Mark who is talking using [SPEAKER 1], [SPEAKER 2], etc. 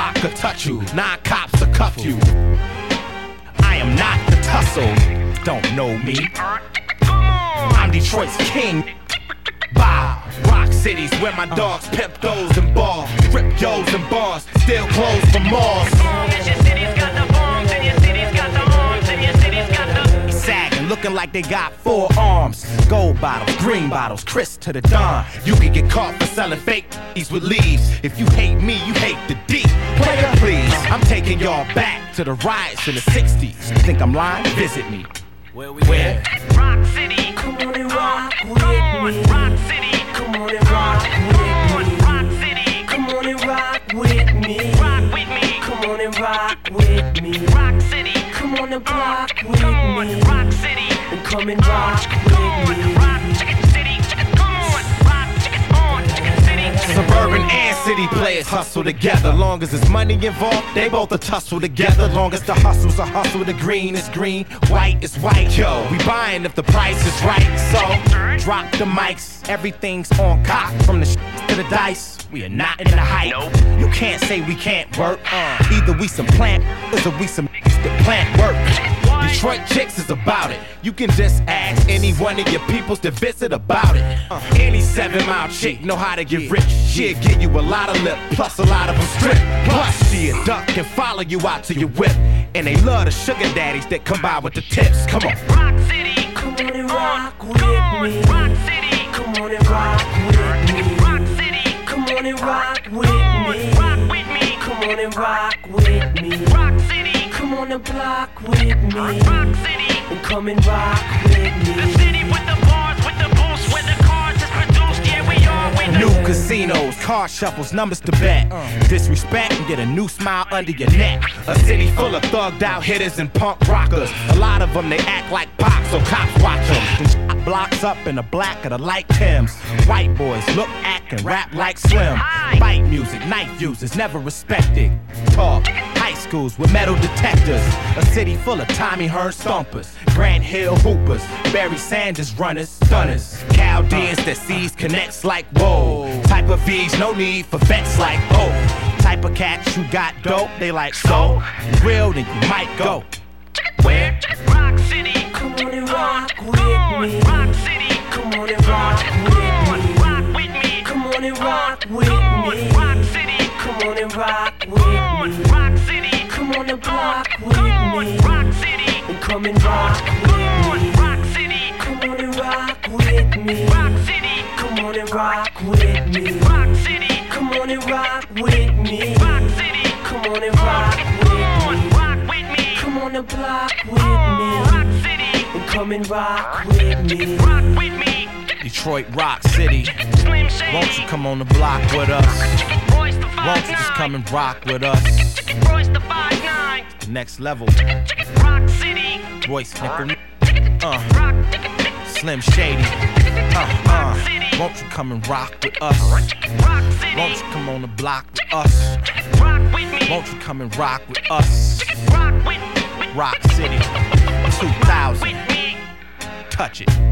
[SPEAKER 1] block could touch you. 9 cops to cuff you. I am not the tussle. Don't know me. I'm Detroit's king. Bow. Rock cities where my dogs pimp those and ball. Rip yo's and bars. Still closed for malls.
[SPEAKER 2] Your city's got the bombs and your city's got the arms and your city's got the
[SPEAKER 1] sagging, looking like they got 4 arms. Gold bottles, green bottles, Chris to the dawn. You can get caught for selling fake these with leaves. If you hate me, you hate the D. Player, please. I'm taking y'all back to the riots in the 60s. Think I'm lying? Visit me. Where?
[SPEAKER 2] Rock City.
[SPEAKER 3] Come on and rock with me.
[SPEAKER 2] Rock City.
[SPEAKER 3] Come on and rock with me.
[SPEAKER 2] Rock City.
[SPEAKER 3] Come on and rock with me.
[SPEAKER 2] Rock with me.
[SPEAKER 3] Come on and rock with me.
[SPEAKER 2] Rock City.
[SPEAKER 3] Come on and block with
[SPEAKER 2] Come on,
[SPEAKER 3] me.
[SPEAKER 2] Rock City.
[SPEAKER 3] And come and rock
[SPEAKER 2] Come on,
[SPEAKER 3] with me.
[SPEAKER 2] Rock City. Come on, Rock City.
[SPEAKER 1] Suburban and city players hustle together. Long as there's money involved, they both a tussle together. Long as the hustle's a hustle, the green is green, white is white. Yo, we buying if the price is right. So, drop the mics, everything's on cock. From the to the dice, we are not in the hype.
[SPEAKER 2] Nope.
[SPEAKER 1] You can't say we can't work. Either we some plant, or we some that plant work. Detroit Chicks is about it. You can just ask any one of your peoples to visit about it. Any 7 Mile chick know how to get rich. She'll give you a lot of lip, plus a lot of them strip. Plus she'll duck and follow you out to your whip. And they love the sugar daddies that come by with the tips. Come on.
[SPEAKER 2] Rock City.
[SPEAKER 3] Come on and rock with
[SPEAKER 2] Come on,
[SPEAKER 3] me.
[SPEAKER 2] Rock City.
[SPEAKER 3] Come on and rock with me.
[SPEAKER 2] Rock City.
[SPEAKER 3] Come on and rock with
[SPEAKER 2] Come on,
[SPEAKER 3] me.
[SPEAKER 2] rock with me.
[SPEAKER 3] Come on and rock with me.
[SPEAKER 2] Rock City.
[SPEAKER 3] Come on and block with me.
[SPEAKER 2] Rock City.
[SPEAKER 3] And come and rock with
[SPEAKER 2] The
[SPEAKER 3] me.
[SPEAKER 2] city with the bars, with the boost, where the cars is produced. Yeah, we all win.
[SPEAKER 1] New casinos, car shuffles, numbers to bet. Disrespect and get a new smile under your neck. A city full of thugged out hitters and punk rockers. A lot of them, they act like pop, so cops watch them. Blocks up in the black of the light Timbs. White boys look, act, and rap like Slim. Fight music, knife users, never respected. Talk, high schools with metal detectors. A city full of Tommy Hearn stompers. Grant Hill hoopers, Barry Sanders runners, stunners. Chaldeans that sees connects like whoa. Type of V's, no need for vets like oh. Type of cats who got dope, they like so. Real, then you might go.
[SPEAKER 2] Where? Rock City.
[SPEAKER 3] Come on and rock with
[SPEAKER 2] Come
[SPEAKER 3] me.
[SPEAKER 2] on, Rock City.
[SPEAKER 3] Come on and rock
[SPEAKER 2] Come on,
[SPEAKER 3] with me.
[SPEAKER 2] rock with me.
[SPEAKER 3] Come on and rock with
[SPEAKER 2] Come on,
[SPEAKER 3] me.
[SPEAKER 2] Rock City.
[SPEAKER 3] Come on and rock
[SPEAKER 2] Come
[SPEAKER 3] with
[SPEAKER 2] on,
[SPEAKER 3] me.
[SPEAKER 2] Rock City.
[SPEAKER 3] Come on and block
[SPEAKER 2] Come
[SPEAKER 3] with
[SPEAKER 2] on,
[SPEAKER 3] me.
[SPEAKER 2] Rock City.
[SPEAKER 3] And come and rock
[SPEAKER 2] Come on,
[SPEAKER 3] with me.
[SPEAKER 2] Rock City.
[SPEAKER 3] Come on and rock with me.
[SPEAKER 2] Rock City.
[SPEAKER 3] Come on and rock with me.
[SPEAKER 2] Rock City.
[SPEAKER 3] Come on and rock with me.
[SPEAKER 2] Rock City.
[SPEAKER 3] Come on and rock
[SPEAKER 2] Come on,
[SPEAKER 3] with me.
[SPEAKER 2] rock with me.
[SPEAKER 3] Come on and block with
[SPEAKER 2] Rock
[SPEAKER 3] me.
[SPEAKER 2] City.
[SPEAKER 3] And come and rock with me.
[SPEAKER 2] Rock with me.
[SPEAKER 1] Detroit Rock City.
[SPEAKER 2] Slim Shady.
[SPEAKER 1] Won't you come on the block with us?
[SPEAKER 2] Royce the 5'9".
[SPEAKER 1] Won't you just come and rock with us?
[SPEAKER 2] Royce the 5'9".
[SPEAKER 1] The next level.
[SPEAKER 2] Rock City.
[SPEAKER 1] Royce Nickel.
[SPEAKER 2] Rock.
[SPEAKER 1] Slim Shady. Won't you come and rock with us?
[SPEAKER 2] Rock City.
[SPEAKER 1] Won't you come on the block with us?
[SPEAKER 2] Rock with me.
[SPEAKER 1] Won't you come and rock with us?
[SPEAKER 2] Rock with
[SPEAKER 1] Rock City 2000.
[SPEAKER 2] with me.
[SPEAKER 1] Touch it.